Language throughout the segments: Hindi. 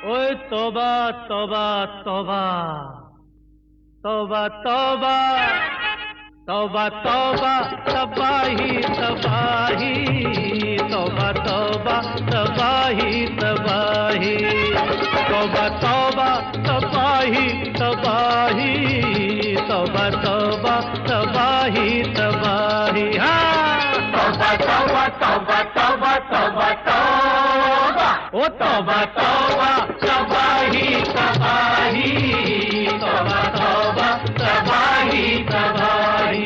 ओए तौबा तौबा तौबा तौबा तौबा तौबा तौबा तबाही तबाही तौबा तौबा तबाही तबाही तौबा तौबा तबाही तबाही तौबा तौबा तबाही तबाही तौबा तौबा तौबा तौबा तौबा तौबा ओ तौबा तौबा तबाही तबाही तौबा तौबा तबाही तबाही।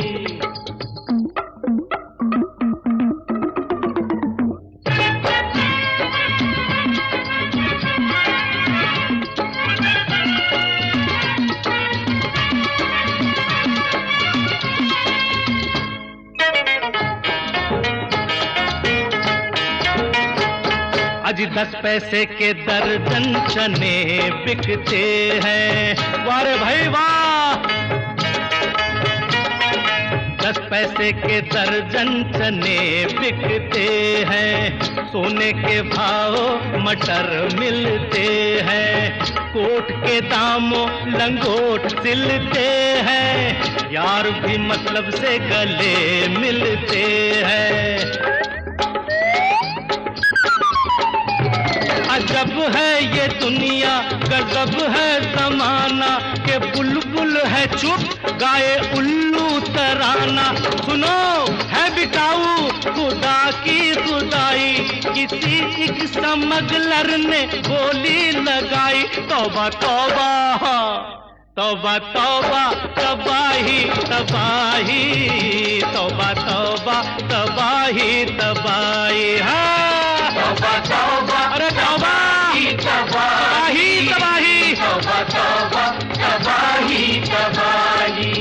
आज 10 पैसे के दर्जन चने बिकते हैं। वारे भाई वाह, 10 पैसे के दर्जन चने बिकते हैं। सोने के भाव मटर मिलते हैं। कोट के दामों लंगोट सिलते हैं। यार भी मतलब से गले मिलते हैं। अजब है ये दुनिया, गजब है जमाना, के बुलबुल है चुप गाए उल्लू तराना। सुनो है बिकाऊ खुदा की खुदाई, किसी एक स्मगलर ने गोली लगाई। तौबा तौबा तौबा तौबा तबाही तबाही तौबा तौबा तबाही तबाही। तौबा तौबा अरे तौबा तबाही तबाही तौबा तौबा तबाही तबाही।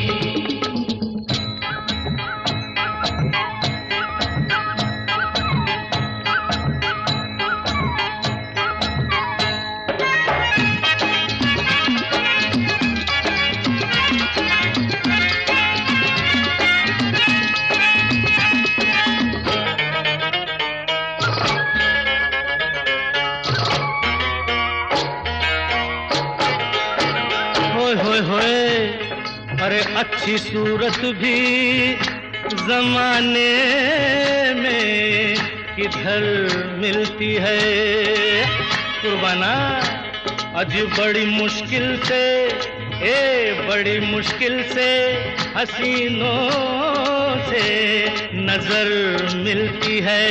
होए होए, अरे अच्छी सूरत भी जमाने में किधर मिलती है। कुर्बाना आज बड़ी मुश्किल से बड़ी मुश्किल से हसीनों से नजर मिलती है।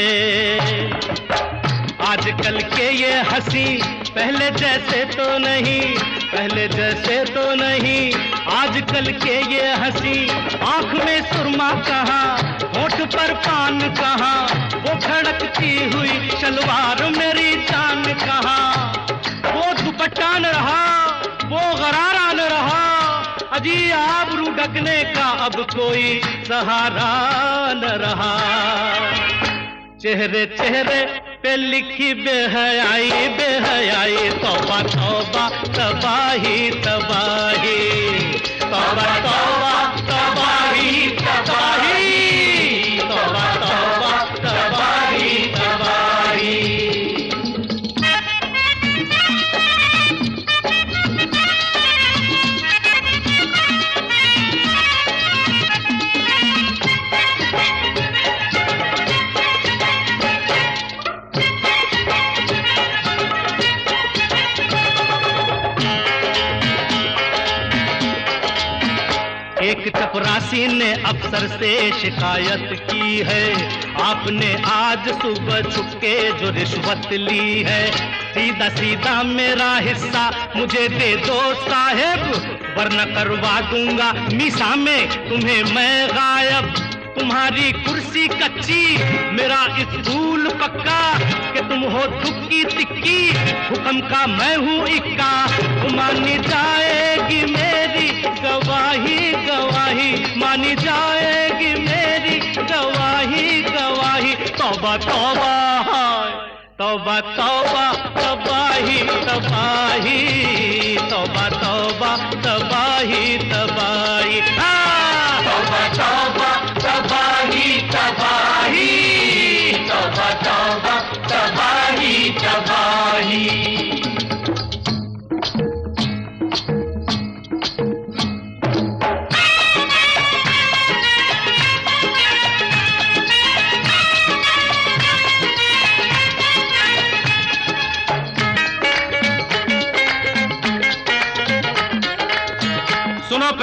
आजकल के ये हंसी पहले जैसे तो नहीं, पहले जैसे तो नहीं। आजकल के ये हंसी, आंख में सुरमा कहाँ, होठ पर पान कहाँ, वो खड़कती हुई शलवार मेरी जान कहाँ। वो दुपट्टा न रहा, वो गरारा न रहा, अजी आबरू ढकने का अब कोई सहारा न रहा। चेहरे चेहरे पे लिखी बेहयाई बेहयाई। तौबा तौबा तबाही तबाही तौबा तौबा तबाही तबाही तौबा तौबा तबाही तबाही। एक चपरासी ने अफसर से शिकायत की है, आपने आज सुबह छुपके जो रिश्वत ली है। सीधा सीधा मेरा हिस्सा मुझे दे दो साहेब, वरना करवा दूंगा मीसा में तुम्हें मैं गायब। तुम्हारी कुर्सी कच्ची मेरा स्कूल पक्का, कि तुम हो दुक्की तिक्की हुक्म का मैं हूँ इक्का। मानी जाएगी मेरी गवाही गवाही, मानी जाएगी मेरी गवाही गवाही। तौबा तौबा तौबा तौबा तबाही तबाही तौबा तौबा तबाही तबाही। तौबा तौबा तबाही तबाही तौबा तौबा तबाही तबाही।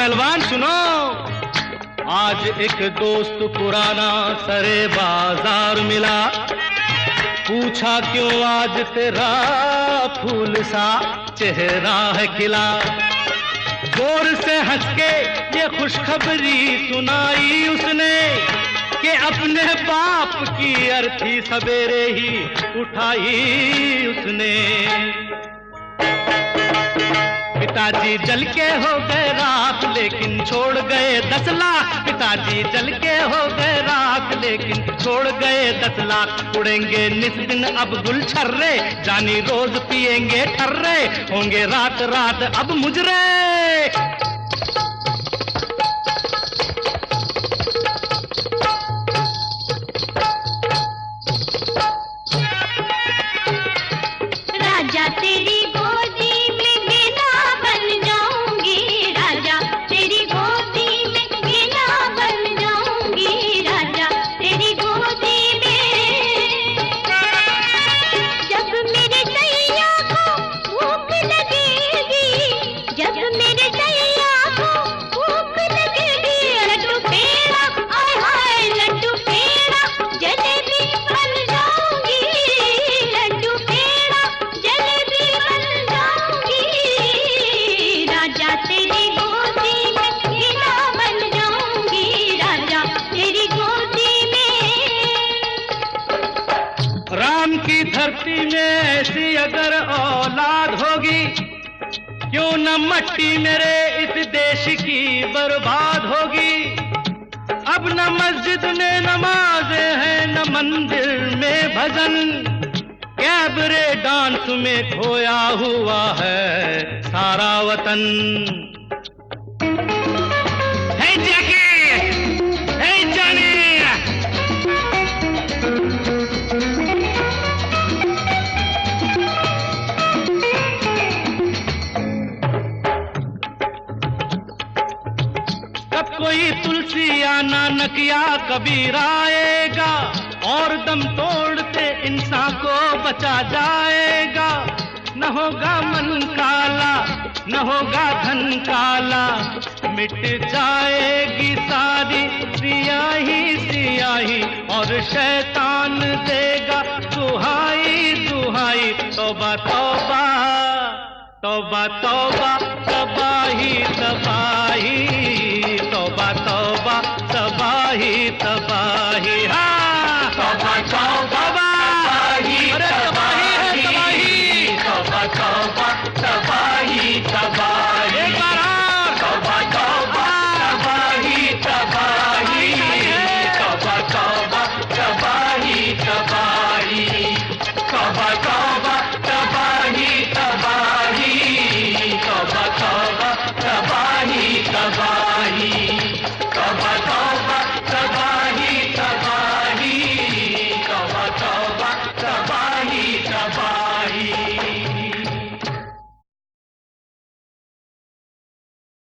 पहलवान सुनो, आज एक दोस्त पुराना सरे बाजार मिला, पूछा क्यों आज तेरा फूल सा चेहरा है खिला। जोर से हंस के ये खुशखबरी सुनाई उसने कि अपने बाप की अर्थी सवेरे ही उठाई उसने। पिताजी जल के हो गए राख लेकिन छोड़ गए 10 लाख। पिताजी जल के हो गए राख लेकिन छोड़ गए 10 लाख। उड़ेंगे निस दिन अब गुलछर्रे, जानी रोज पिएंगे ठर्रे, होंगे रात रात अब मुजरे। राजा तेरी गोदी में वीणा बन जाऊंगी, राजा तेरी गोदी में वीणा बन जाऊंगी, राजा तेरी गोदी में। जब मेरे सैया को भूख लगेगी, जब मेरे सैया को भूख लगेगी, लड्डू पेड़ा आय हाय लड्डू पेड़ा जलेबी बन जाऊंगी, लड्डू पेड़ा जलेबी बन जाऊंगी, राजा तेरी गोदी में वीणा बन जाऊंगी, राजा तेरी गोदी में। राम की धरती में ऐसी अगर औलाद होगी, क्यों न मट्टी मेरे इस देश की बर्बाद होगी। अब न मस्जिद में नमाजें हैं न मंदिर में भजन, कैबरे डांस में खोया हुआ है सारा वतन। है जैकी, है जानी, कब कोई तुलसी या नानक या कबीर आएगा और दम तोड़ते इंसान को बचा जाएगा। न होगा मन काला न होगा धन काला, मिट जाएगी सारी सियाही सियाही, और शैतान देगा दुहाई दुहाई। तौबा तौबा तौबा तौबा तबाही तबाही, तौबा तौबा तबाही तबाही। हाँ तौबा तौबा